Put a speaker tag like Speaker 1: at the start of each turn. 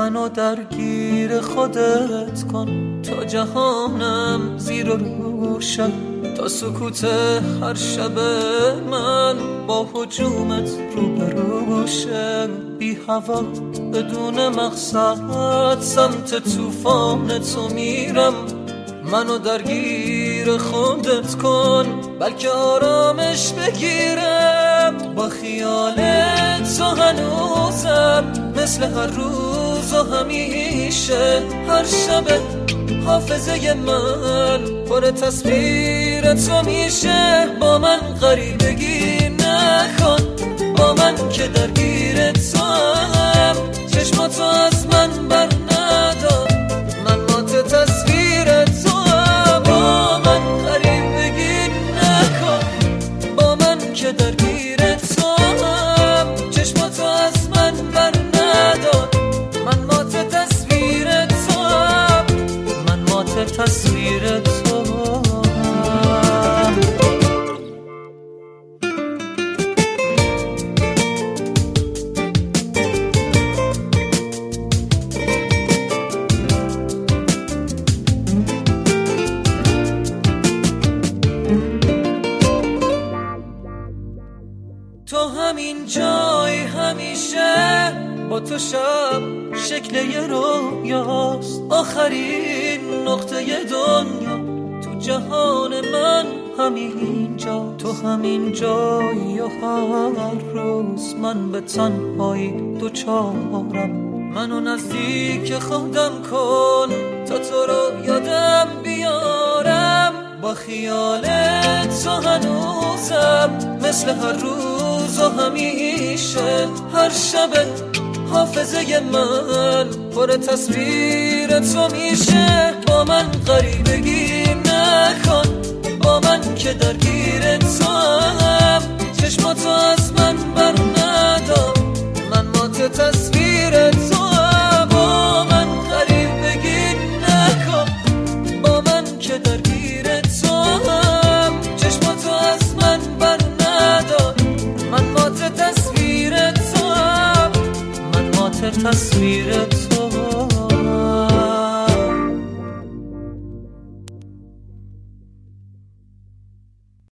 Speaker 1: منو درگیر خودت کن تا جهانم زیر و روشن، تا سکوت هر شب من با هجومت روبروشه. بی هوا بدون مقصد سمت طوفان تو میرم، منو درگیر خودت کن بلکه آرامش بگیرم. با خیال تو هنوزم مثل هر روز و همیشه، هر شب حافظه من پر تصویر تو میشه. با من غریبگی نکن، با من که درگیر تو هم، چشماتو از من بر ندار، من مات تصویر تو هم. با من غریبگی نکن، با من که درگیر تو هم، چشماتو از من بر ندار، من مات تصویر تو هم، من مات تصویر تو هم. تو همین جای همیشه، با تو شب شکل یه رویاست، آخرین نقطه دنیا تو جهان من همین جا. تو همین جایی و هر روز من به تنهایی دوچارم، منو نزدیک خودم کن تا تو رو یادم بیارم. با خیال تو هنوزم مثل هر روز و همیشه، هر شب حافظه من پر تصویر تو میشه. با من غریبگی نکن، با من که درگیر تو هم، چشماتو از من بر ندار، من مات تصویر تو هم. با من غریبگی نکن، با من که درگیر تو هم، چشماتو از من بر ندار، من مات تصویر تو هم، من مات تصویر تو.